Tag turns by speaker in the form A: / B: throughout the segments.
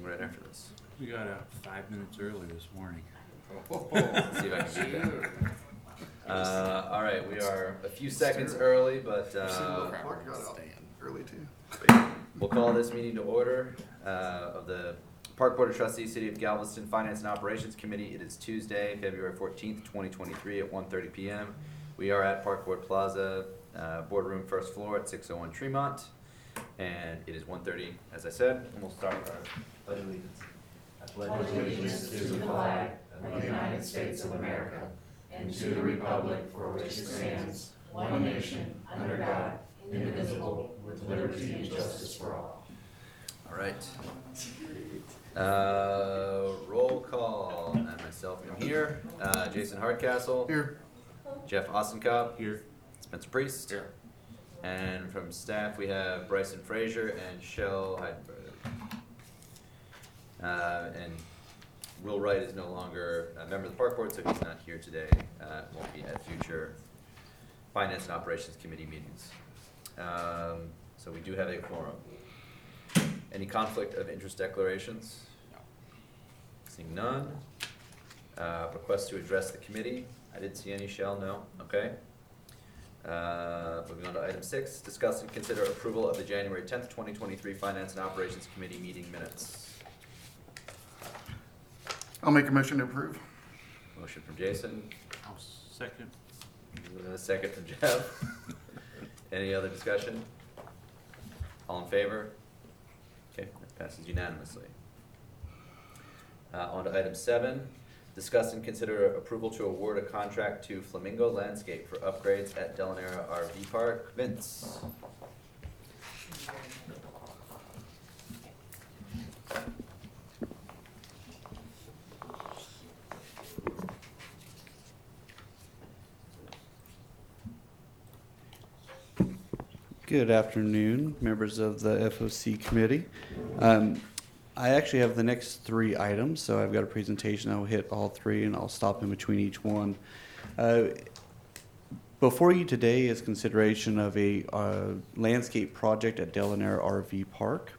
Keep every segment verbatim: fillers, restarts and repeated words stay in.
A: right after this.
B: We got out five minutes early this morning.
A: Let's see if I can do that. Uh, all right, we are a few seconds early, but uh,
C: Park got out early too.
A: we'll call this meeting to order uh, of the Park Board of Trustees, City of Galveston Finance and Operations Committee. It is Tuesday, February fourteenth, twenty twenty-three at one thirty p m We are at Park Board Plaza, uh, boardroom first floor at six oh one Tremont. And it is one thirty, as I said, and we'll start with our pledge of allegiance. I
D: pledge allegiance to the flag of the United States of America and to the republic for which it stands, one nation, under God, indivisible, with liberty and justice for all.
A: All right. Uh, roll call. I myself am here. Uh, Jason Hardcastle.
C: Here.
A: Jeff Ostenkopf.
B: Here.
A: Spencer Priest.
B: Here.
A: And from staff we have Bryson Frazier and Shell Heidenberger. Uh, and Will Wright is no longer a member of the Park Board, so he's not here today. Uh, won't be at future Finance and Operations Committee meetings. Um, so we do have a quorum. Any conflict of interest declarations?
B: No.
A: Seeing none. Uh, request to address the committee. I didn't see any. Shell, no. Okay. Uh, moving on to item six, discuss and consider approval of the January tenth, twenty twenty-three Finance and Operations Committee meeting minutes.
C: I'll make a motion to approve.
A: Motion from Jason.
B: I'll second.
A: A second from Jeff. Any other discussion? All in favor? Okay, that passes unanimously. Uh, on to item seven. Discuss and consider approval to award a contract to Flamingo Landscape for upgrades at Delanera R V Park. Vince.
E: Good afternoon, members of the F O C committee. Um, I actually have the next three items, so I've got a presentation. I'll hit all three, and I'll stop in between each one. Uh, before you today is consideration of a uh, landscape project at Delanera R V Park.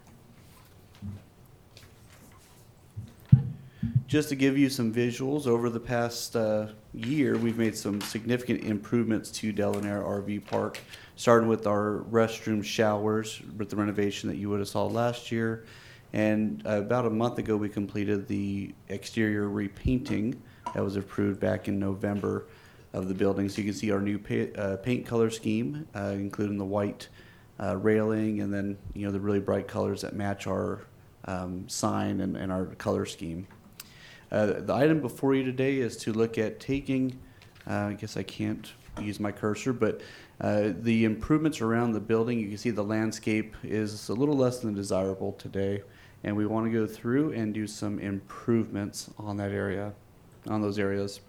E: Just to give you some visuals, over the past uh, year, we've made some significant improvements to Delanera R V Park, starting with our restroom showers with the renovation that you would have saw last year. And uh, about a month ago, we completed the exterior repainting that was approved back in November of the building. So you can see our new pa- uh, paint color scheme, uh, including the white uh, railing and then, you know, the really bright colors that match our um, sign and, and our color scheme. Uh, the item before you today is to look at taking, uh, I guess I can't use my cursor, but uh, the improvements around the building. You can see the landscape is a little less than desirable today, and we want to go through and do some improvements on that area, on those areas.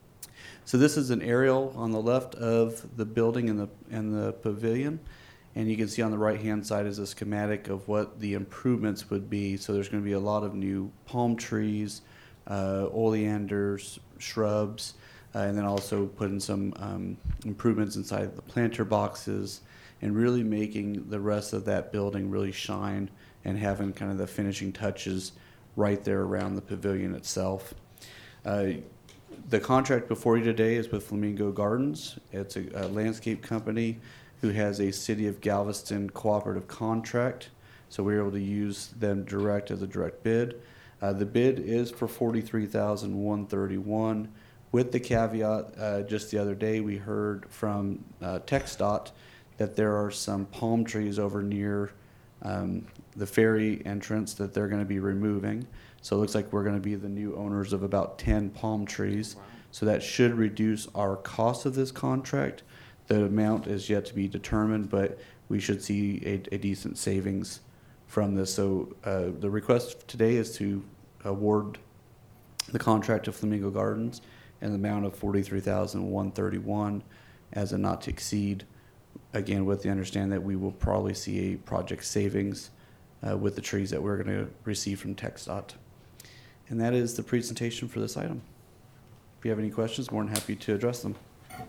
E: So this is an aerial on the left of the building and the and the pavilion, and you can see on the right hand side is a schematic of what the improvements would be. So there's going to be a lot of new palm trees, uh, oleanders, shrubs, uh, and then also putting some um, improvements inside the planter boxes and really making the rest of that building really shine and having kind of the finishing touches right there around the pavilion itself. Uh, the contract before you today is with Flamingo Gardens. It's a, a landscape company who has a City of Galveston cooperative contract, so we were able to use them direct as a direct bid. Uh, the bid is for forty-three thousand one hundred thirty-one dollars, with the caveat, uh, just the other day we heard from uh, TxDOT that there are some palm trees over near um, the ferry entrance that they're going to be removing. So it looks like we're going to be the new owners of about ten palm trees. Wow. So that should reduce our cost of this contract. The amount is yet to be determined, but we should see a, a decent savings from this. So uh, the request today is to award the contract to Flamingo Gardens in the amount of forty-three thousand one hundred thirty-one dollars as a not to exceed. Again, with the understanding that we will probably see a project savings uh, with the trees that we're going to receive from TxDOT. And that is the presentation for this item. If you have any questions, more than happy to address them.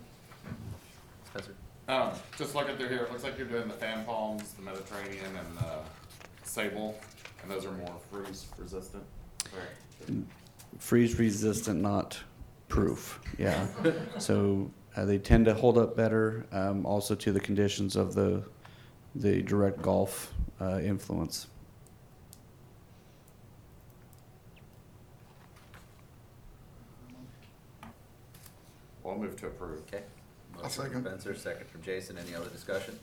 A: Spencer.
F: Um, just looking through here, it looks like you're doing the fan palms, the Mediterranean, and the sable
C: And those are more freeze resistant?
E: Freeze resistant, not proof, yeah. So uh, they tend to hold up better, um, also to the conditions of the, the direct Gulf uh, influence.
C: Well, I'll move to approve.
A: Okay.
C: I'll
A: Motion from
C: second.
A: Spencer, second from Jason. Any other discussion?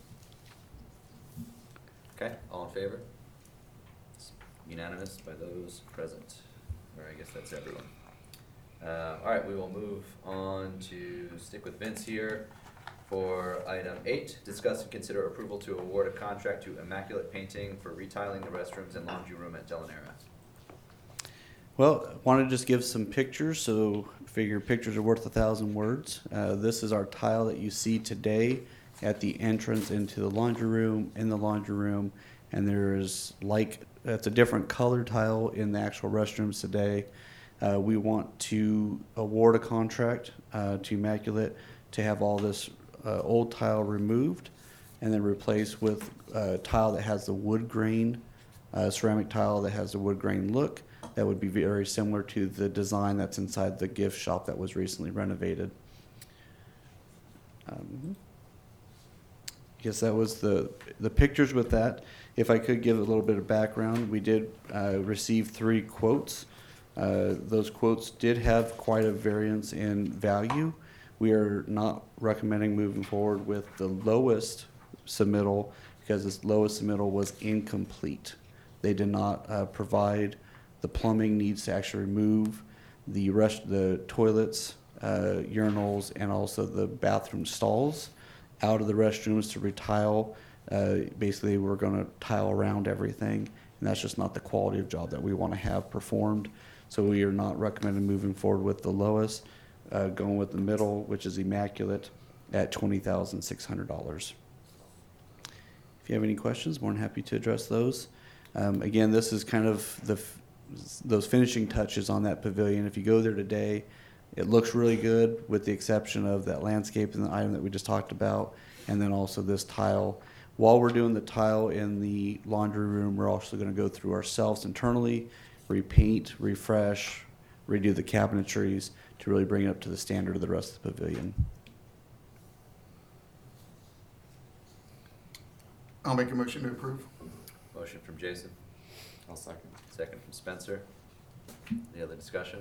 A: Okay, all in favor? It's unanimous by those present, or I guess that's everyone. Uh, all right, we will move on to stick with Vince here for item eight. Discuss and consider approval to award a contract to Immaculate Painting for retiling the restrooms and laundry room at Delanera.
E: Well, I want to just give some pictures, so figure pictures are worth a thousand words. Uh, this is our tile that you see today at the entrance into the laundry room, in the laundry room, and there is like, it's a different color tile in the actual restrooms today. Uh, we want to award a contract uh, to Immaculate to have all this uh, old tile removed and then replaced with a tile that has the wood grain, uh, ceramic tile that has the wood grain look. That would be very similar to the design that's inside the gift shop that was recently renovated. Um, Yes, that was the, the pictures with that. If I could give a little bit of background, we did uh, receive three quotes. Uh, those quotes did have quite a variance in value. We are not recommending moving forward with the lowest submittal because this lowest submittal was incomplete. They did not uh, provide the plumbing needs to actually remove the rest, the toilets, uh, urinals, and also the bathroom stalls out of the restrooms to retile. Uh, basically, we're going to tile around everything, and that's just not the quality of job that we want to have performed. So we are not recommending moving forward with the lowest, uh, going with the middle, which is Immaculate, at twenty thousand six hundred dollars. If you have any questions, more than happy to address those. Um, again, this is kind of the f- those finishing touches on that pavilion. If you go there today, it looks really good with the exception of that landscape and the item that we just talked about, and then also this tile. While we're doing the tile in the laundry room, we're also going to go through ourselves internally, repaint, refresh, redo the cabinetries to really bring it up to the standard of the rest of the pavilion.
C: I'll make a motion to approve.
A: Motion from Jason,
C: I'll second.
A: second from Spencer. Any other discussion?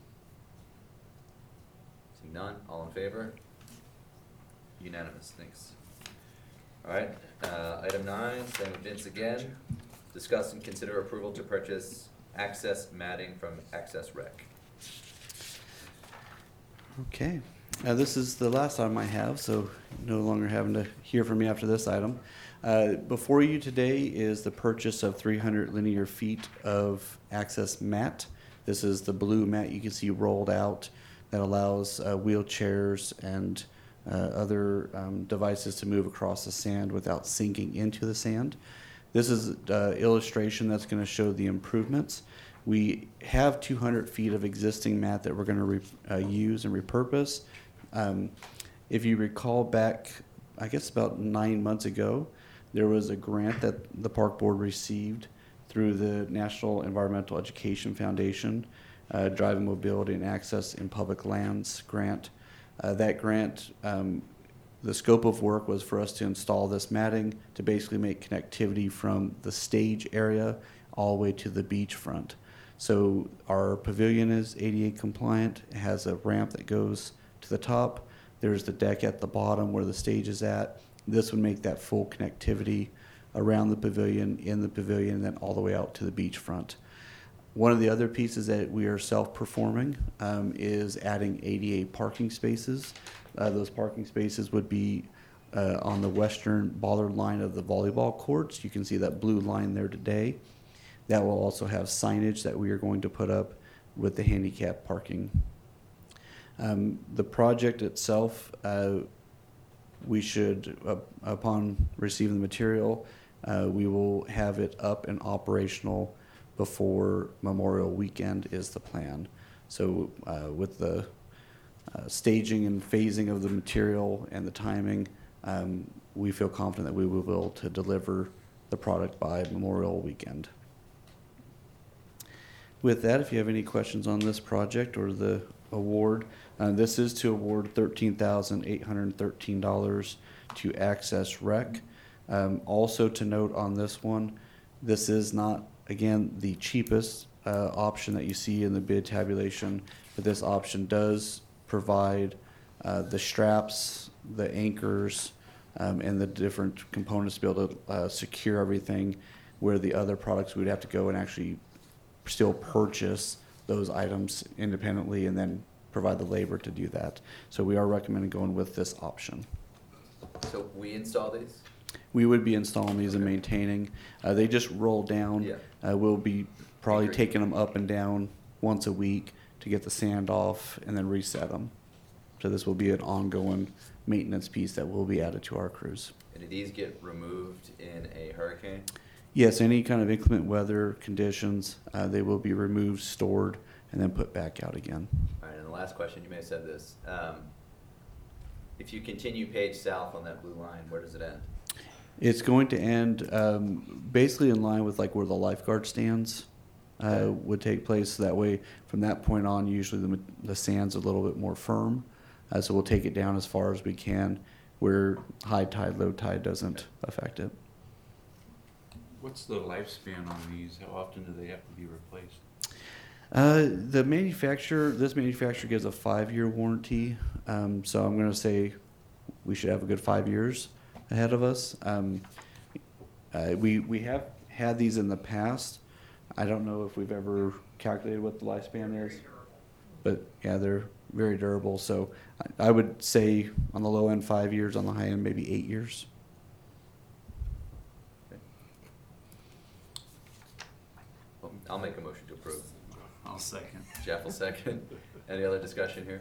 A: Seeing none, all in favor? Unanimous, thanks. All right, uh, item nine, staying with Vince again. Discuss and consider approval to purchase access matting from Access Rec.
E: Okay, uh, this is the last item I have, so no longer having to hear from me after this item. Uh, before you today is the purchase of three hundred linear feet of access mat. This is the blue mat you can see rolled out that allows uh, wheelchairs and uh, other um, devices to move across the sand without sinking into the sand. This is an illustration that's going to show the improvements. We have two hundred feet of existing mat that we're going to re- uh, use and repurpose. Um, if you recall back, I guess about nine months ago, there was a grant that the park board received through the National Environmental Education Foundation, uh, Driving Mobility and Access in Public Lands grant. Uh, that grant, um, the scope of work was for us to install this matting to basically make connectivity from the stage area all the way to the beachfront. So our pavilion is A D A compliant. It has a ramp that goes to the top. There's the deck at the bottom where the stage is at. This would make that full connectivity around the pavilion, in the pavilion, and then all the way out to the beachfront. One of the other pieces that we are self-performing um, is adding A D A parking spaces. Uh, those parking spaces would be uh, on the western bollard line of the volleyball courts. You can see that blue line there today. That will also have signage that we are going to put up with the handicap parking. Um, the project itself, uh, we should, uh, upon receiving the material, uh, we will have it up and operational before Memorial Weekend is the plan. So uh, with the uh, staging and phasing of the material and the timing, um, we feel confident that we will be able to deliver the product by Memorial Weekend. With that, if you have any questions on this project or the award, uh, this is to award thirteen thousand eight hundred thirteen dollars to Access Rec. Um, also to note on this one, this is not, again, the cheapest uh, option that you see in the bid tabulation, but this option does provide uh, the straps, the anchors, um, and the different components to be able to uh, secure everything, where the other products we would have to go and actually still purchase those items independently and then provide the labor to do that. So we are recommending going with this option.
A: So we install these?
E: We would be installing these and maintaining. Uh, they just roll down.
A: Yeah.
E: Uh, we'll be probably
A: Agree.
E: taking them up and down once a week to get the sand off and then reset them. So this will be an ongoing maintenance piece that will be added to our crews.
A: And do these get removed in a hurricane?
E: Yes, any kind of inclement weather conditions, uh, they will be removed, stored, and then put back out again.
A: All right, and the last question, you may have said this. Um, if you continue page south on that blue line, where does it end?
E: It's going to end um, basically in line with like where the lifeguard stands uh,
A: Okay.
E: would take place. That way, from that point on, usually the, the sand's a little bit more firm. Uh, so we'll take it down as far as we can where high tide, low tide doesn't affect it.
B: What's the lifespan on these? How often do they have to be replaced?
E: Uh, the manufacturer, this manufacturer gives a five-year warranty. Um, so I'm going to say we should have a good five years ahead of us. Um, uh, we, we have had these in the past. I don't know if we've ever calculated what the lifespan is, but yeah, they're very durable. So I, I would say on the low end, five years, on the high end, maybe eight years.
A: Well, I'll make a motion to approve.
B: I'll second.
A: Jeff will second. Any other discussion here?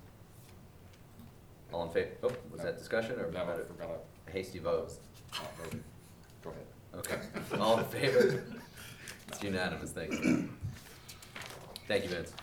A: All in favor? Oh, was that discussion or was
C: No, I
A: that
C: forgot
A: a hasty vote?
C: to, not voted. Go ahead.
A: Okay. All in favor? It's unanimous, thank you. Thank you, Vince.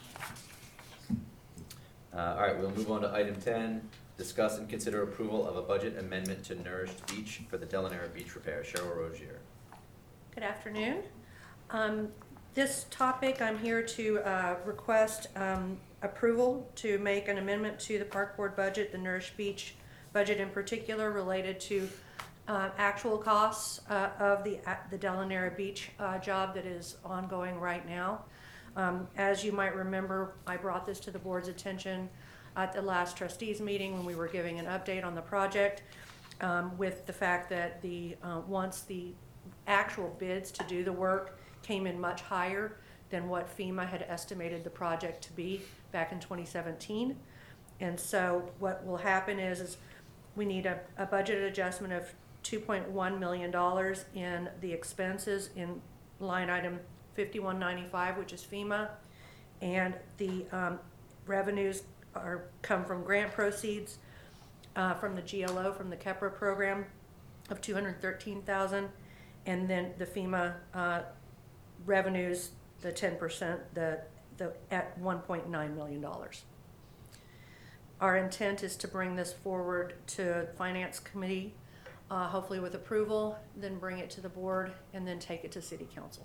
A: Uh, all right, we'll move on to item ten. Discuss and consider approval of a budget amendment to Nourished Beach for the Delanera Beach repair. Cheryl Rozier.
D: Good afternoon. Um, This topic, I'm here to uh, request um, approval to make an amendment to the Park Board budget, the Nourish Beach budget in particular, related to uh, actual costs uh, of the the Delanera Beach uh, job that is ongoing right now. Um, As you might remember, I brought this to the board's attention at the last trustees meeting when we were giving an update on the project, um, with the fact that the uh, once the actual bids to do the work came in much higher than what FEMA had estimated the project to be back in twenty seventeen. And so what will happen is, is we need a, a budget adjustment of two point one million dollars in the expenses in line item fifty-one ninety-five, which is FEMA. And the um, revenues are come from grant proceeds uh, from the G L O, from the KEPRA program of two hundred thirteen thousand dollars. And then the FEMA uh, revenues, the ten percent, the, the, at one point nine million dollars. Our intent is to bring this forward to Finance Committee, uh, hopefully with approval, then bring it to the board, and then take it to City Council.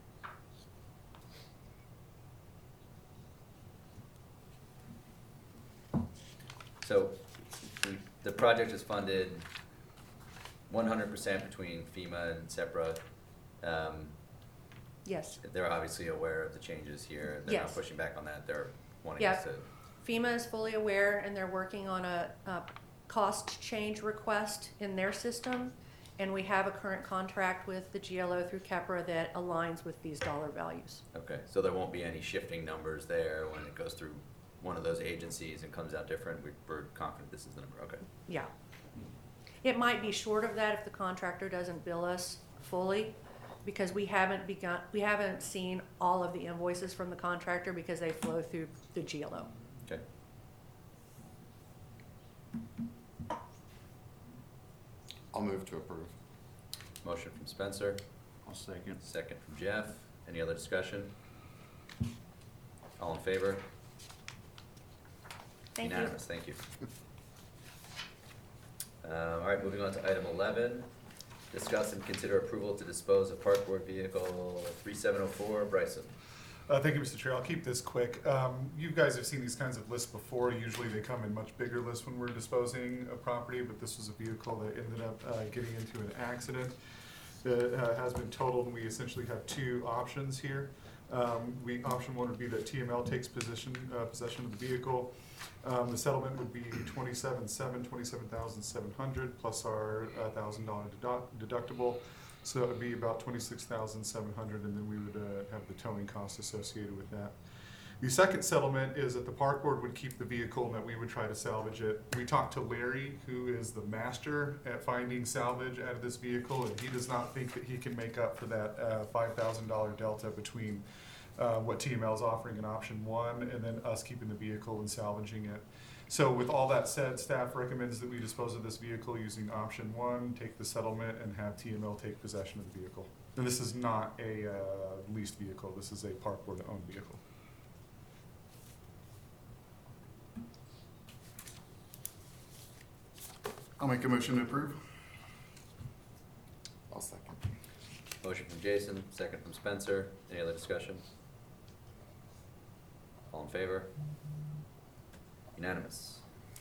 A: So the, the project is funded one hundred percent between FEMA and SEPRA. Um,
D: Yes.
A: They're obviously aware of the changes here. They're not
D: Yes.
A: pushing back on that. They're wanting
D: Yeah.
A: us to.
D: FEMA is fully aware, and they're working on a, a cost change request in their system. And we have a current contract with the G L O through KEPRA that aligns with these dollar values.
A: Okay, so there won't be any shifting numbers there when it goes through one of those agencies and comes out different. We- We're confident this is the number. Okay.
D: Yeah. It might be short of that if the contractor doesn't bill us fully, because we haven't begun, we haven't seen all of the invoices from the contractor because they flow through the G L O.
A: Okay.
C: I'll move to approve.
A: Motion from Spencer,
B: I'll second.
A: second from Jeff. Any other discussion? All in favor?
D: Thank you.
A: Unanimous, thank you. Uh, all right, moving on to item eleven. Discuss and consider approval to dispose of Park Board vehicle three seven oh four, Bryson.
F: Uh, thank you, Mister Chair. I'll keep this quick. Um, you guys have seen these kinds of lists before. Usually they come in much bigger lists when we're disposing of property, but this was a vehicle that ended up uh, getting into an accident that uh, has been totaled, and we essentially have two options here. Um, we, option one would be that T M L takes position, uh, possession of the vehicle. Um, the settlement would be twenty-seven seven, twenty-seven thousand seven hundred plus our uh, thousand dollar deductible. So it would be about twenty-six thousand seven hundred, and then we would uh, have the towing costs associated with that. The second settlement is that the park board would keep the vehicle and that we would try to salvage it. We talked to Larry, who is the master at finding salvage out of this vehicle, and he does not think that he can make up for that uh, five thousand dollar delta between uh, what T M L is offering in option one and then us keeping the vehicle and salvaging it. So with all that said, staff recommends that we dispose of this vehicle using option one, take the settlement, and have T M L take possession of the vehicle. And this is not a uh, leased vehicle. This is a park board owned vehicle.
C: I'll make a motion to approve. I'll second.
A: Motion from Jason, second from Spencer. Any other discussion? All in favor? Unanimous.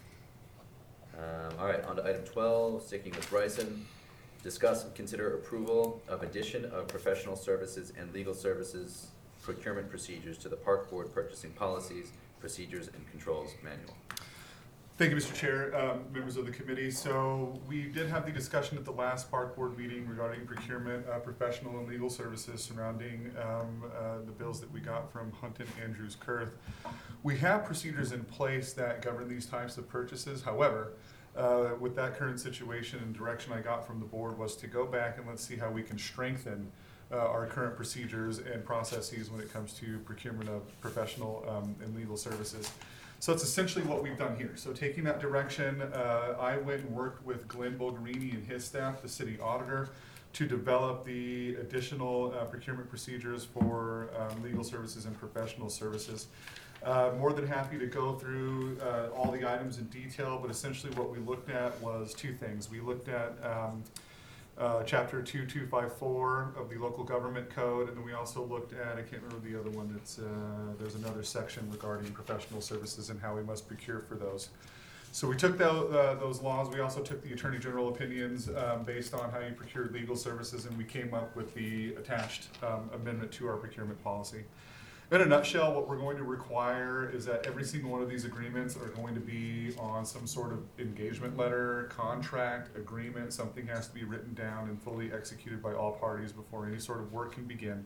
A: Um, all right, on to item twelve, sticking with Bryson. Discuss and consider approval of addition of professional services and legal services procurement procedures to the park board purchasing policies, procedures, and controls manual.
F: Thank you, Mister Chair, um, members of the committee. So we did have the discussion at the last park board meeting regarding procurement, uh, professional and legal services surrounding um, uh, the bills that we got from Hunton Andrews Kurth. We have procedures in place that govern these types of purchases. However, uh, with that current situation and direction I got from the board was to go back and let's see how we can strengthen uh, our current procedures and processes when it comes to procurement of professional um, and legal services. So it's essentially what we've done here. So taking that direction, uh, I went and worked with Glenn Bulgarini and his staff, the city auditor, to develop the additional uh, procurement procedures for um, legal services and professional services. Uh, more than happy to go through uh, all the items in detail, but essentially what we looked at was two things. We looked at um, Uh, chapter two two five four of the local government code, and then we also looked at, I can't remember the other one, it's, uh, there's another section regarding professional services and how we must procure for those. So we took the, uh, those laws, we also took the Attorney General opinions um, based on how you procure legal services, and we came up with the attached um, amendment to our procurement policy. In a nutshell, what we're going to require is that every single one of these agreements are going to be on some sort of engagement letter, contract, agreement. Something has to be written down and fully executed by all parties before any sort of work can begin.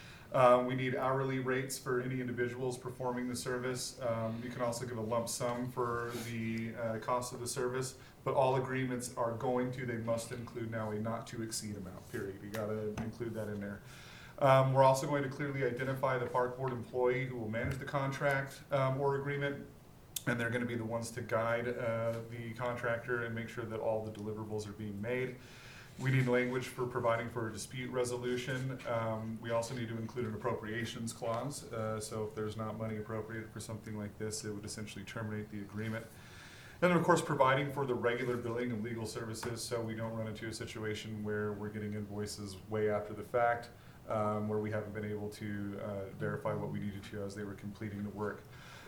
F: Um, we need hourly rates for any individuals performing the service. Um, you can also give a lump sum for the uh, cost of the service, but all agreements are going to, they must include now a not to exceed amount, period. You gotta include that in there. Um, we're also going to clearly identify the park board employee who will manage the contract um, or agreement, and they're going to be the ones to guide uh, the contractor and make sure that all the deliverables are being made. We need language for providing for a dispute resolution. Um, we also need to include an appropriations clause, uh, so if there's not money appropriated for something like this, it would essentially terminate the agreement. And then, of course, providing for the regular billing of legal services so we don't run into a situation where we're getting invoices way after the fact. Um, where we haven't been able to uh, verify what we needed to as they were completing the work.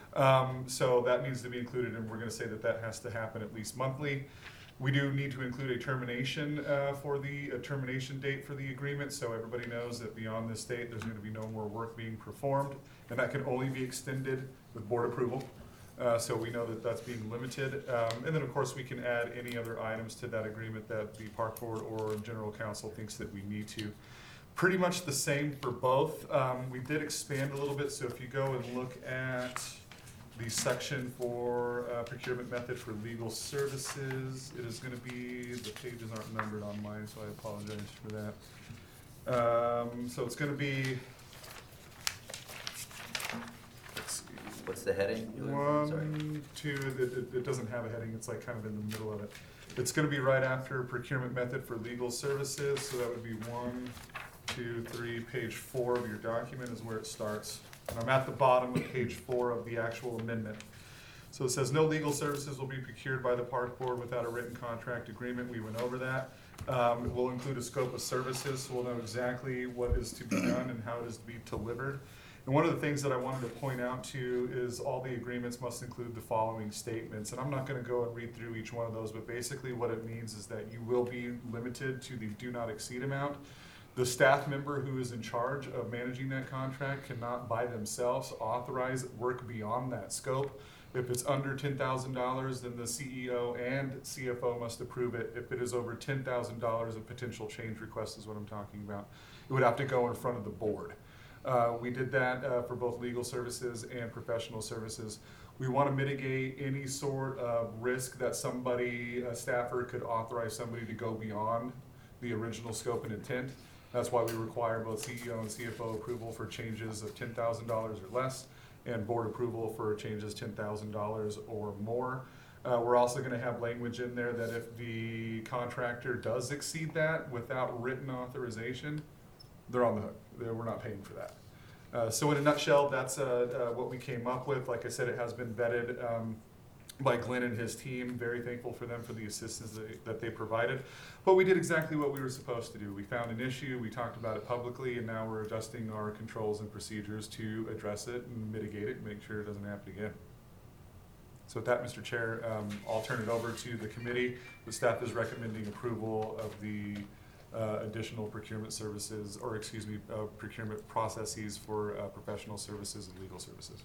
F: Um, so that needs to be included, and we're going to say that that has to happen at least monthly. We do need to include a termination uh, for the a termination date for the agreement, so everybody knows that beyond this date, there's going to be no more work being performed, and that can only be extended with board approval. Uh, so we know that that's being limited. Um, and then, of course, we can add any other items to that agreement that the park board or general counsel thinks that we need to. Pretty much the same for both. Um, we did expand a little bit, so if you go and look at the section for uh, procurement method for legal services, it is going to be, the pages aren't numbered on mine, so I apologize for that. Um, so it's going to be, let's see.
A: What's the heading? Sorry.
F: One, two, it, it, it doesn't have a heading, it's like kind of in the middle of it. It's going to be right after procurement method for legal services, so that would be one, two, three, page four of your document is where it starts. And I'm at the bottom of page four of the actual amendment. So it says no legal services will be procured by the park board without a written contract agreement. We went over that. Um, it will include a scope of services, so we'll know exactly what is to be done and how it is to be delivered. And one of the things that I wanted to point out too is all the agreements must include the following statements. And I'm not gonna go and read through each one of those, but basically what it means is that you will be limited to the do not exceed amount. The staff member who is in charge of managing that contract cannot by themselves authorize work beyond that scope. If it's under ten thousand dollars, then the C E O and C F O must approve it. If it is over ten thousand dollars, a potential change request is what I'm talking about. It would have to go in front of the board. Uh, we did that uh, for both legal services and professional services. We want to mitigate any sort of risk that somebody, a staffer, could authorize somebody to go beyond the original scope and intent. That's why we require both C E O and C F O approval for changes of ten thousand dollars or less, and board approval for changes ten thousand dollars or more. Uh, we're also going to have language in there that if the contractor does exceed that without written authorization, they're on the hook. They're, we're not paying for that. Uh, so in a nutshell, that's uh, uh, what we came up with. Like I said, it has been vetted um, by Glenn and his team. Very thankful for them for the assistance that they, that they provided. But we did exactly what we were supposed to do. We found an issue, we talked about it publicly, and now we're adjusting our controls and procedures to address it and mitigate it and make sure it doesn't happen again. So with that, Mister Chair, um, I'll turn it over to the committee. The staff is recommending approval of the uh, additional procurement services, or excuse me, uh, procurement processes for uh, professional services and legal services.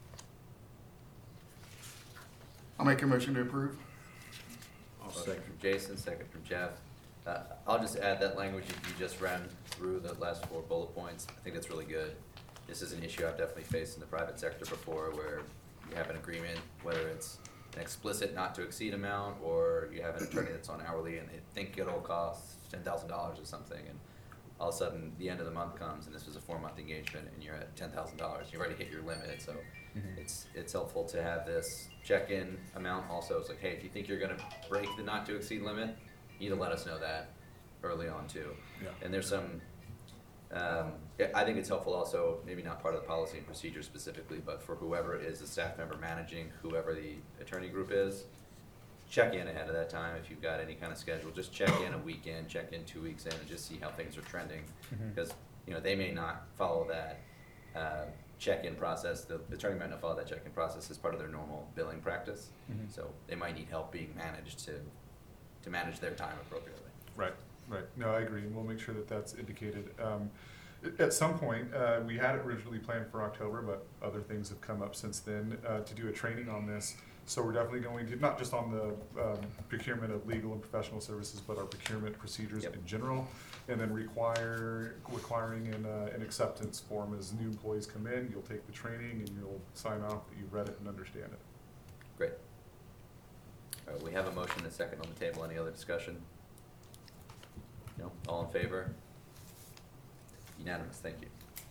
C: I'll make a motion to approve.
A: Motion from Jason, second from Jeff. Uh, I'll just add that language that you just ran through the last four bullet points. I think that's really good. This is an issue I've definitely faced in the private sector before, where you have an agreement, whether it's an explicit not to exceed amount, or you have an attorney that's on hourly and they think it'll cost ten thousand dollars or something, and all of a sudden the end of the month comes and this was a four month engagement and you're at ten thousand dollars. You've already hit your limit, so mm-hmm. it's it's helpful to have this check-in amount also. It's like, hey, if you think you're gonna break the not to exceed limit, you need to let us know that early on too.
F: Yeah.
A: And there's some, um, yeah, I think it's helpful also, maybe not part of the policy and procedure specifically, but for whoever is the staff member managing whoever the attorney group is, check in ahead of that time if you've got any kind of schedule. Just check in a week in, check in two weeks in, and just see how things are trending. Mm-hmm. Because you know they may not follow that uh, check-in process. The attorney might not follow that check-in process as part of their normal billing practice. Mm-hmm. So they might need help being managed to to manage their time appropriately.
F: Right, right. No, I agree, and we'll make sure that that's indicated. Um, at some point, uh, we had it originally planned for October, but other things have come up since then uh, to do a training on this. So we're definitely going to, not just on the um, procurement of legal and professional services, but our procurement procedures yep. in general, and then require requiring an, uh, an acceptance form as new employees come in. You'll take the training and you'll sign off that you've read it and understand it.
A: Great. All right, we have a motion and a second on the table. Any other discussion? No? All in favor? Unanimous, thank you.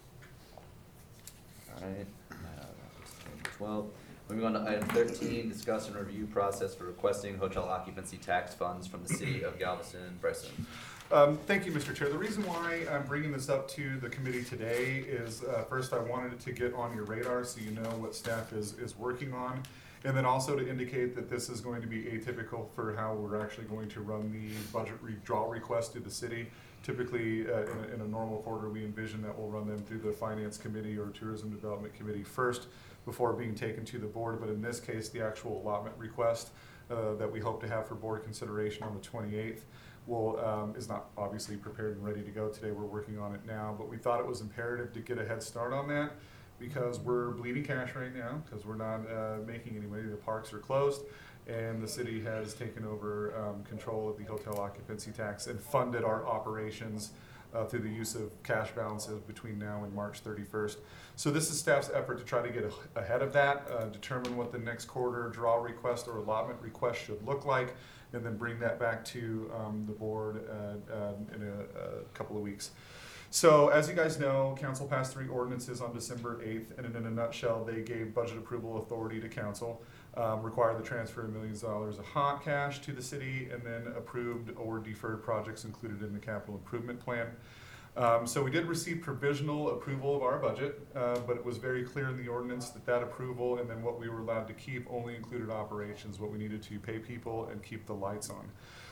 A: All right, uh, that was twelve. Moving on to item thirteen, discuss and review process for requesting hotel occupancy tax funds from the city of Galveston. Bryson.
F: Um, thank you, Mister Chair. The reason why I'm bringing this up to the committee today is uh, first I wanted it to get on your radar so you know what staff is, is working on, and then also to indicate that this is going to be atypical for how we're actually going to run the budget withdrawal request to the city. Typically, uh, in, a, in a normal quarter, we envision that we'll run them through the Finance Committee or Tourism Development Committee first before being taken to the board. But in this case, the actual allotment request uh, that we hope to have for board consideration on the twenty-eighth will, um, is not obviously prepared and ready to go today. We're working on it now, but we thought it was imperative to get a head start on that because we're bleeding cash right now because we're not uh, making any money. The parks are closed. And the city has taken over um, control of the hotel occupancy tax and funded our operations uh, through the use of cash balances between now and March thirty-first. So this is staff's effort to try to get a, ahead of that, uh, determine what the next quarter draw request or allotment request should look like, and then bring that back to um, the board uh, uh, in a, a couple of weeks. So as you guys know, council passed three ordinances on December eighth, and in a nutshell, they gave budget approval authority to council. Um, required the transfer of millions of dollars of hot cash to the city, and then approved or deferred projects included in the capital improvement plan. Um, so we did receive provisional approval of our budget, uh, but it was very clear in the ordinance that that approval and then what we were allowed to keep only included operations, what we needed to pay people and keep the lights on.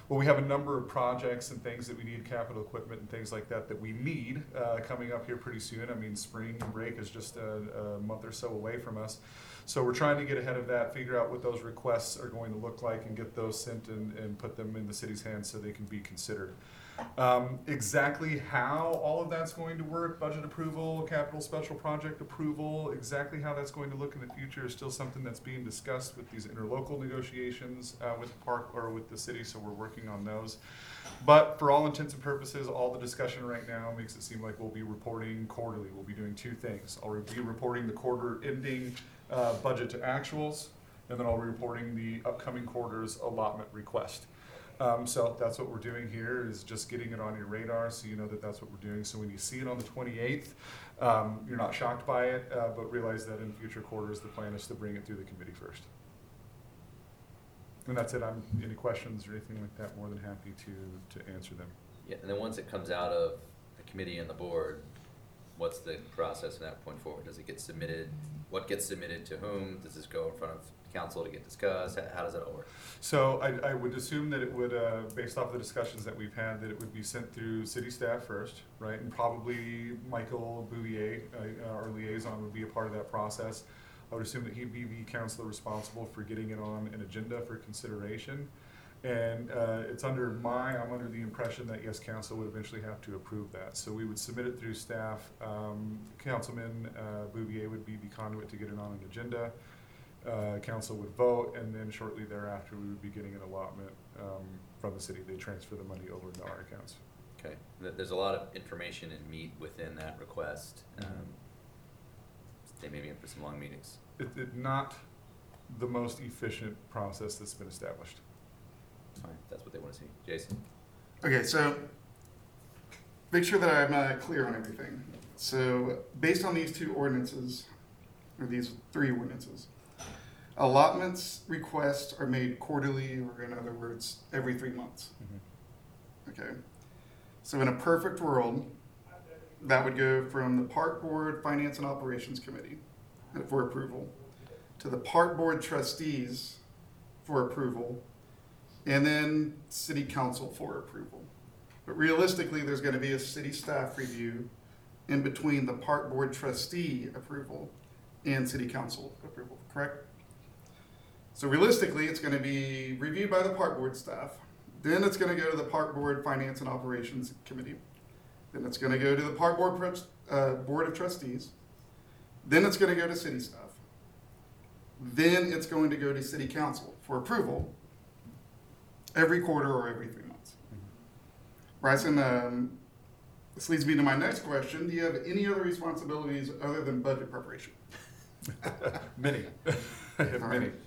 F: Well, we have a number of projects and things that we need, capital equipment and things like that, that we need uh, coming up here pretty soon. I mean, spring break is just a, a month or so away from us. So we're trying to get ahead of that, figure out what those requests are going to look like and get those sent and, and put them in the city's hands so they can be considered. Um, exactly how all of that's going to work, budget approval, capital special project approval, exactly how that's going to look in the future is still something that's being discussed with these interlocal negotiations uh, with the park or with the city, so we're working on those. But for all intents and purposes, all the discussion right now makes it seem like we'll be reporting quarterly. We'll be doing two things. I'll be reporting the quarter ending uh, budget to actuals, and then I'll be reporting the upcoming quarter's allotment request. Um, so that's what we're doing here, is just getting it on your radar so you know that that's what we're doing. So when you see it on the twenty-eighth, um, you're not shocked by it, uh, but realize that in future quarters, the plan is to bring it through the committee first. And that's it. I'm, any questions or anything like that, more than happy to, to answer them.
A: Yeah, and then once it comes out of the committee and the board, what's the process from that point forward? Does it get submitted? What gets submitted to whom? Does this go in front of council to get discussed? How, how does that all work?
F: So I, I would assume that it would, uh, based off the discussions that we've had, that it would be sent through city staff first, right? And probably Michael Bouvier, uh, our liaison, would be a part of that process. I would assume that he'd be the counselor responsible for getting it on an agenda for consideration. And uh, it's under my, I'm under the impression that yes, council would eventually have to approve that. So we would submit it through staff. Um, Councilman uh, Bouvier would be the conduit to get it on an agenda. Uh, council would vote, and then shortly thereafter we would be getting an allotment um, from the city. They transfer the money over into our accounts.
A: Okay, Th- there's a lot of information and meat within that request. Um, they may be in for some long meetings.
F: It, it not the most efficient process that's been established.
A: Fine, if that's what they want to see. Jason?
C: Okay, so make sure that I'm uh, clear on everything. So based on these two ordinances, or these three ordinances, allotments requests are made quarterly, or in other words, every three months.
F: Mm-hmm.
C: Okay. So in a perfect world, that would go from the Park Board Finance and Operations Committee for approval to the Park Board trustees for approval, and then City Council for approval. But realistically, there's going to be a city staff review in between the Park Board trustee approval and City Council approval, correct? So realistically, it's going to be reviewed by the Park Board staff. Then it's going to go to the Park Board Finance and Operations Committee. Then it's going to go to the Park Board uh, Board of Trustees. Then it's going to go to city staff. Then it's going to go to City Council for approval every quarter or every three months. Bryson, um, this leads me to my next question. Do you have any other responsibilities other than budget preparation?
F: Many. I have
C: All
F: many.
C: right.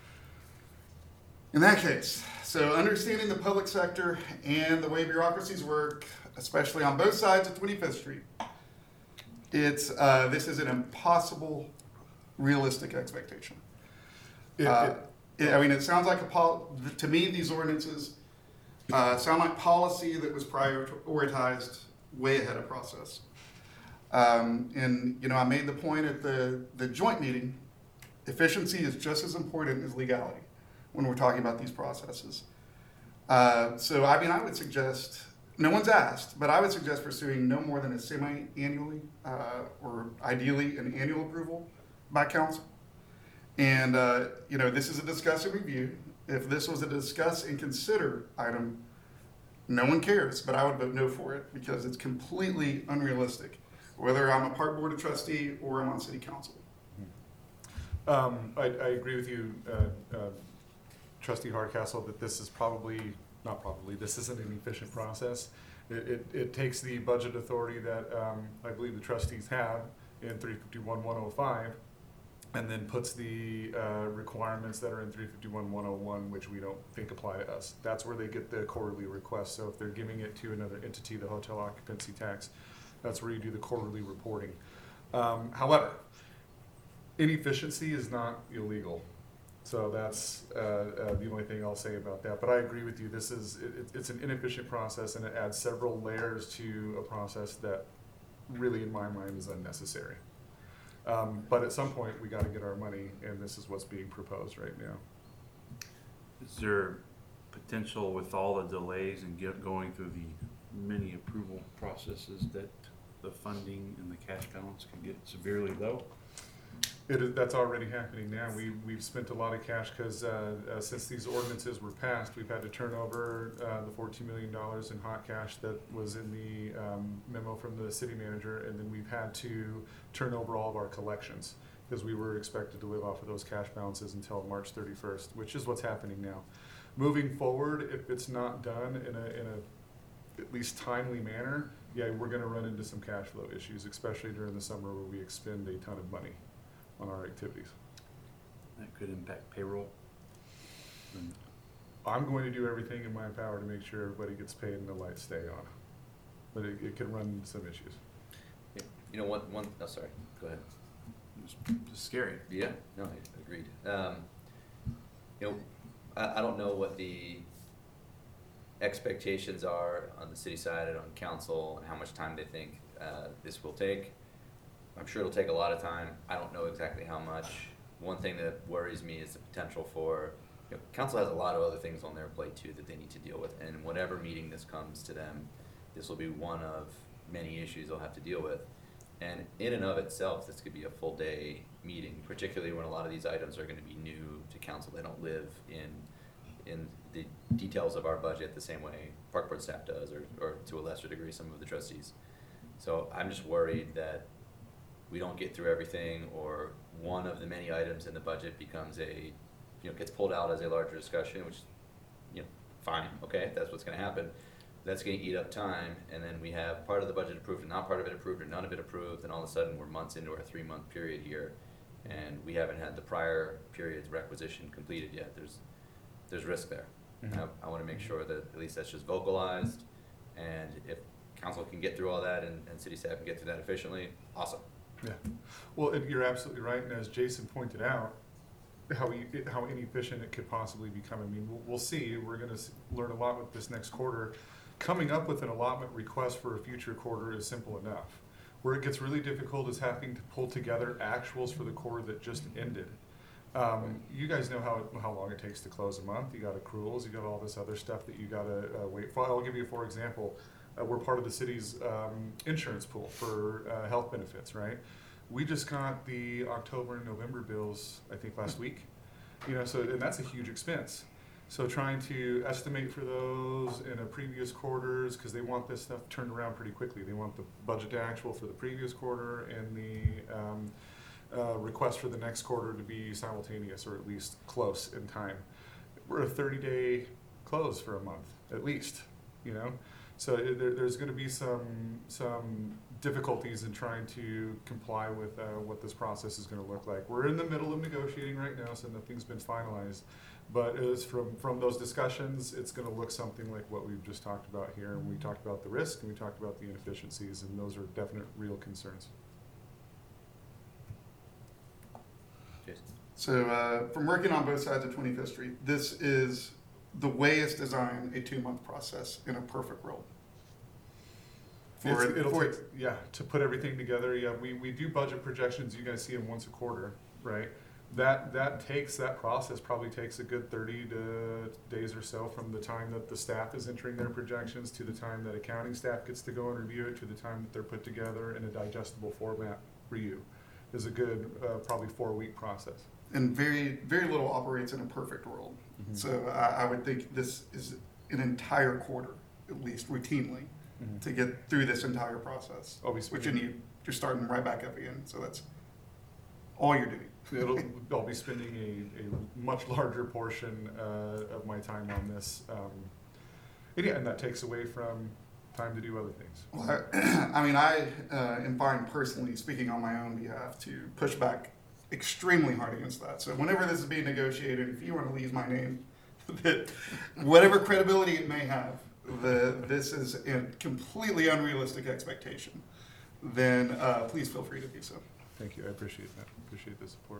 C: In that case, so understanding the public sector and the way bureaucracies work, especially on both sides of twenty-fifth Street, it's uh, this is an impossible, realistic expectation.
F: It-
C: Uh,
F: it-
C: it- I mean, it sounds like a pol- to me, these ordinances uh, sound like policy that was prioritized way ahead of process. Um, and, you know, I made the point at the, the joint meeting, efficiency is just as important as legality when we're talking about these processes. Uh, so, I mean, I would suggest, no one's asked, but I would suggest pursuing no more than a semi-annually uh, or ideally an annual approval by council. And, uh, you know, this is a discuss and review. If this was a discuss and consider item, no one cares, but I would vote no for it because it's completely unrealistic, whether I'm a Park Board of Trustee or I'm on City Council.
F: Um, I, I agree with you, uh, uh, Trustee Hardcastle, that this is probably, not probably, this isn't an efficient process. It, it, it takes the budget authority that um, I believe the trustees have in three fifty-one one oh five, and then puts the uh, requirements that are in three fifty-one one oh one, which we don't think apply to us. That's where they get the quarterly request. So if they're giving it to another entity, the hotel occupancy tax, that's where you do the quarterly reporting. Um, however, inefficiency is not illegal. So that's uh, uh, the only thing I'll say about that. But I agree with you. This is it, it's an inefficient process, and it adds several layers to a process that really, in my mind, is unnecessary. Um, but at some point, we got to get our money, and this is what's being proposed right now.
B: Is there potential with all the delays and get going through the many approval processes that the funding and the cash balance can get severely low?
F: It is, that's already happening now. We, we've spent a lot of cash because, uh, uh, since these ordinances were passed, we've had to turn over, uh, the fourteen million dollars in hot cash that was in the, um, memo from the city manager, and then we've had to turn over all of our collections because we were expected to live off of those cash balances until March thirty-first, which is what's happening now. Moving forward, if it's not done in a, in a at least timely manner, yeah, we're gonna run into some cash flow issues, especially during the summer where we expend a ton of money on our activities.
B: That could impact payroll. And
F: I'm going to do everything in my power to make sure everybody gets paid and the lights stay on. But it, it can run into some issues.
A: You know, one, one, oh, sorry, go ahead.
B: It's just scary.
A: Yeah, no, I agreed. Um, you know, I, I don't know what the expectations are on the city side and on council and how much time they think, uh, this will take. I'm sure it'll take a lot of time. I don't know exactly how much. One thing that worries me is the potential for, you know, council has a lot of other things on their plate too that they need to deal with. And whatever meeting this comes to them, this will be one of many issues they'll have to deal with. And in and of itself, this could be a full day meeting, particularly when a lot of these items are gonna be new to council. They don't live in, in the details of our budget the same way park board staff does, or, or to a lesser degree, some of the trustees. So I'm just worried that we don't get through everything, or one of the many items in the budget becomes a, you know, gets pulled out as a larger discussion, which, you know, fine, okay, that's what's gonna happen. That's gonna eat up time, and then we have part of the budget approved and not part of it approved, or none of it approved, and all of a sudden we're months into our three-month period here, and we haven't had the prior period's requisition completed yet. There's, there's risk there.
F: Mhm.
A: I, I wanna make sure that at least that's just vocalized, and if council can get through all that and, and city staff can get through that efficiently, awesome.
F: Yeah, well, and you're absolutely right, and as Jason pointed out, how e- how inefficient it could possibly become. I mean, we'll, we'll see, we're gonna s- learn a lot with this next quarter. Coming up with an allotment request for a future quarter is simple enough. Where it gets really difficult is having to pull together actuals for the quarter that just ended. Um, you guys know how, how long it takes to close a month. You got accruals, you got all this other stuff that you gotta uh, wait for. I'll give you, for example, uh, we're part of the city's um, insurance pool for uh, health benefits, right? We just got the October and November bills, I think, last week. You know, so, and that's a huge expense. So trying to estimate for those in a previous quarters, because they want this stuff turned around pretty quickly. They want the budget to actual for the previous quarter and the um, uh, request for the next quarter to be simultaneous, or at least close in time. We're a thirty-day close for a month, at least, you know? So it, there, there's gonna be some, some difficulties in trying to comply with uh, what this process is gonna look like. We're in the middle of negotiating right now, so nothing's been finalized. But as from, from those discussions, it's gonna look something like what we've just talked about here. And we talked about the risk, and we talked about the inefficiencies, and those are definite real concerns.
A: Jason?
C: So, uh, from working on both sides of twenty-fifth Street, this is the way it's designed a two-month process in a perfect world. For,
F: It's- It'll
C: for-
F: take, yeah, to put everything together, yeah, we, we do budget projections, you guys see them once a quarter, right? That, that takes, that process probably takes a good thirty to days or so from the time that the staff is entering their projections to the time that accounting staff gets to go and review it, to the time that they're put together in a digestible format for you, is a good, uh, probably four-week process.
C: and very, very little operates in a perfect world.
F: Mhm.
C: So I, I would think this is an entire quarter, at least routinely,
F: Mhm.
C: to get through this entire process.
F: I'll be
C: Which you
F: spending-
C: need, you're starting right back up again, so that's all you're doing.
F: It'll, I'll be spending a, a much larger portion, uh, of my time on this. Um, and yeah, and that takes away from time to do other things.
C: Well, I, I mean, I uh, am fine personally, speaking on my own behalf, to push back extremely hard against that. So whenever this is being negotiated, if you want to use my name, that whatever credibility it may have, the this is a completely unrealistic expectation, then uh, please feel free to do so.
F: Thank you, I appreciate that, appreciate the support.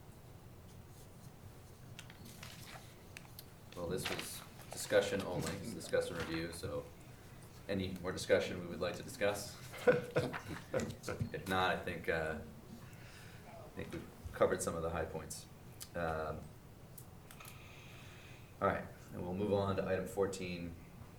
A: Well, this was discussion only, it's discuss and review, so any more discussion we would like to discuss? If not, I think, uh, I think we've covered some of the high points. Um, all right, And we'll move on to item fourteen.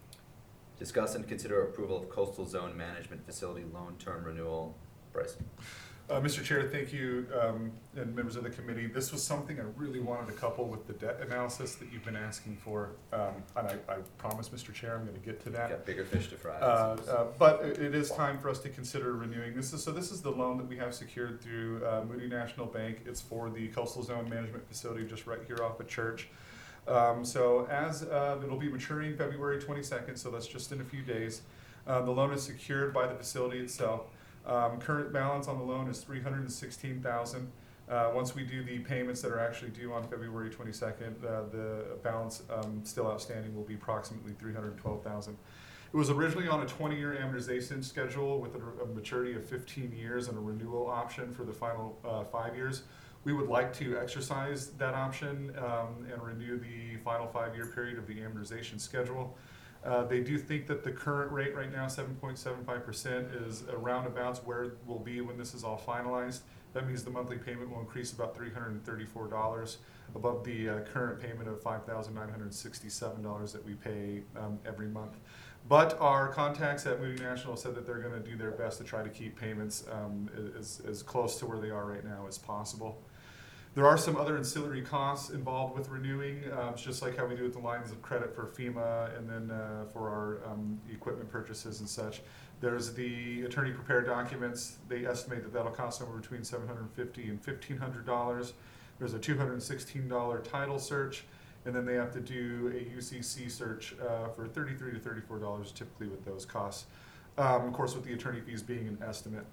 A: Discuss and consider approval of coastal zone management facility loan term renewal. Bryce.
F: Uh, Mister Chair, thank you, um, and members of the committee. This was something I really wanted to couple with the debt analysis that you've been asking for. Um, and I, I promise, Mister Chair, I'm gonna get to that.
A: Got bigger fish to fry.
F: Uh, uh, But it it is time for us to consider renewing this. is- So this is the loan that we have secured through uh, Moody National Bank. It's for the coastal zone management facility just right here off of Church. Um, So as, uh, it'll be maturing February twenty-second, so that's just in a few days. Uh, The loan is secured by the facility itself. Um, Current balance on the loan is three hundred and sixteen thousand dollars. Uh, Once we do the payments that are actually due on February twenty-second, uh, the balance um, still outstanding will be approximately three hundred and twelve thousand dollars. It was originally on a twenty-year amortization schedule with a, a maturity of fifteen years and a renewal option for the final uh, five years. We would like to exercise that option um, and renew the final five-year period of the amortization schedule. Uh, they do think that the current rate right now, seven point seven five percent, is around abouts where it will be when this is all finalized. That means the monthly payment will increase about three hundred and thirty-four dollars above the uh, current payment of five thousand nine hundred and sixty-seven dollars that we pay um, every month. But our contacts at Moody National said that they're going to do their best to try to keep payments um, as, as close to where they are right now as possible. There are some other ancillary costs involved with renewing, uh, just like how we do with the lines of credit for FEMA and then uh, for our um, equipment purchases and such. There's the attorney prepared documents. They estimate that that'll cost somewhere between seven hundred fifty dollars and fifteen hundred dollars. There's a two hundred sixteen dollars title search, and then they have to do a U C C search uh, for thirty-three to thirty-four dollars typically with those costs. Um, of course, with the attorney fees being an estimate.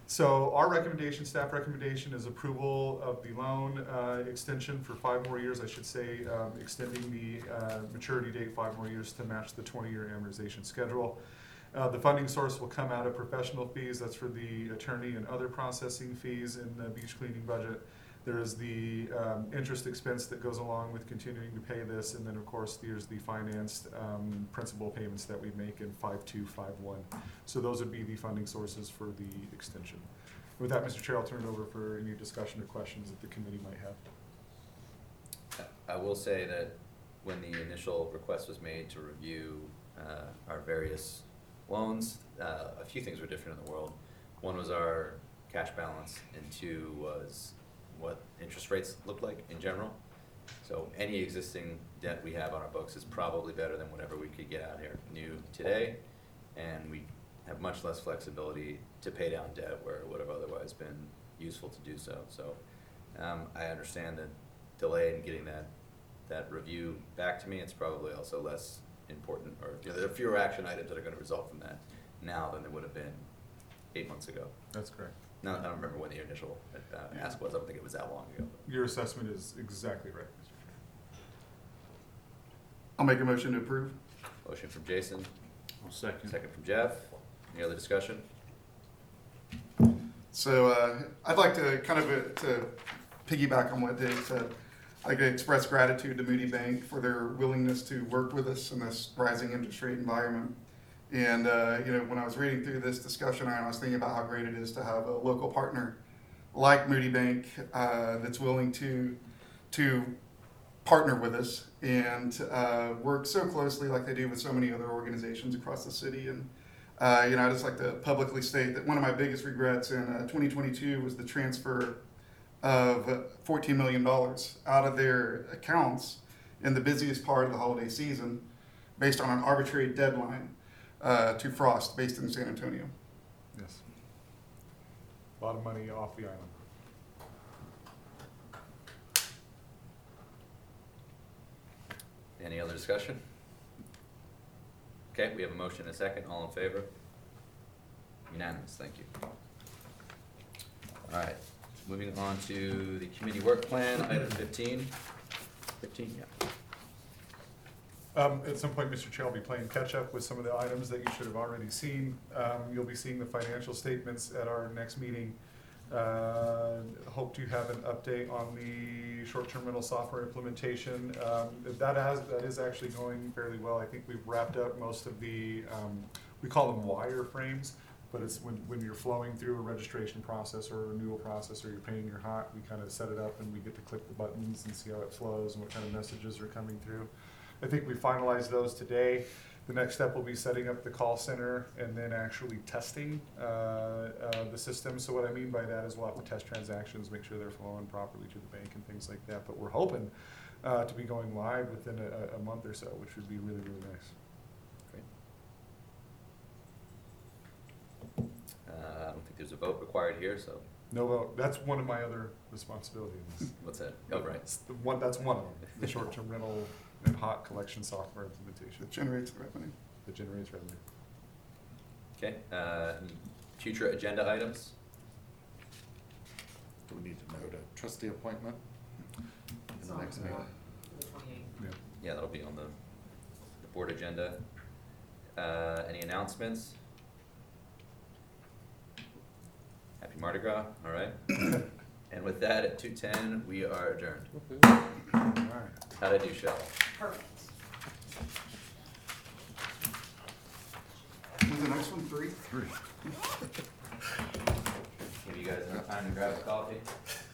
F: So our recommendation, staff recommendation, is approval of the loan uh, extension for five more years, I should say, um, extending the uh, maturity date five more years to match the twenty-year amortization schedule. Uh, the funding source will come out of professional fees. That's for the attorney and other processing fees in the beach cleaning budget. There is the um, interest expense that goes along with continuing to pay this, and then of course there's the financed um, principal payments that we make in five two five one. So those would be the funding sources for the extension. With that, Mister Chair, I'll turn it over for any discussion or questions that the committee might have.
A: I will say that when the initial request was made to review uh, our various loans, uh, a few things were different in the world. One was our cash balance, and two was what interest rates look like in general. So any existing debt we have on our books is probably better than whatever we could get out here new today, and we have much less flexibility to pay down debt where it would have otherwise been useful to do so. So um, I understand the delay in getting that that review back to me. It's probably also less important, or you know, there are fewer action items that are going to result from that now than there would have been eight months ago.
F: That's correct.
A: No, I don't remember when the initial uh, ask was. I don't think it was that long ago.
F: Your assessment is exactly right, Mister Chair.
C: I'll make a motion to approve.
A: Motion from Jason,
B: I'll second.
A: second from Jeff. Any other discussion?
C: So uh, I'd like to kind of uh, to piggyback on what Dave said. I'd like to express gratitude to Moody Bank for their willingness to work with us in this rising interest rate environment. And uh, you know, when I was reading through this discussion, I was thinking about how great it is to have a local partner like Moody Bank uh, that's willing to to partner with us and uh, work so closely like they do with so many other organizations across the city. And uh, you know, I just like to publicly state that one of my biggest regrets in uh, twenty twenty-two was the transfer of fourteen million dollars out of their accounts in the busiest part of the holiday season based on an arbitrary deadline uh, to Frost based in San Antonio.
F: Yes. A lot of money off the island.
A: Any other discussion? Okay, we have a motion and a second. All in favor? Unanimous, thank you. All right, moving on to the committee work plan, item fifteen. Fifteen, yeah.
F: Um, at some point, Mister Chair, I'll be playing catch-up with some of the items that you should have already seen. Um, you'll be seeing the financial statements at our next meeting. Uh, hope to have an update on the short-term rental software implementation. Um, that has, that is actually going fairly well. I think we've wrapped up most of the, um, we call them wireframes, but it's when, when you're flowing through a registration process or a renewal process, or you're paying your hot, we kind of set it up and we get to click the buttons and see how it flows and what kind of messages are coming through. I think we finalized those today. The next step will be setting up the call center and then actually testing uh, uh, the system. So what I mean by that is we'll have to test transactions, make sure they're flowing properly to the bank and things like that. But we're hoping uh, to be going live within a, a month or so, which would be really, really nice.
A: Uh, I don't think there's a vote required here, so
F: No vote. That's one of my other responsibilities.
A: what's that? Oh, right.
F: It's the one, that's one of them, the short-term rental and hot collection software implementation
C: It generates the revenue.
F: that generates revenue.
A: Okay, uh, future agenda items?
G: Do we need to note a trustee appointment in the next meeting?
F: Yeah.
A: Yeah, that'll be on the, the board agenda. Uh, any announcements? Happy Mardi Gras, all right? And with that, at two ten, we are adjourned.
F: All right.
A: How'd I do, Shell?
D: Perfect.
C: Was the next one three?
B: Three.
A: Give you guys enough time to grab a coffee?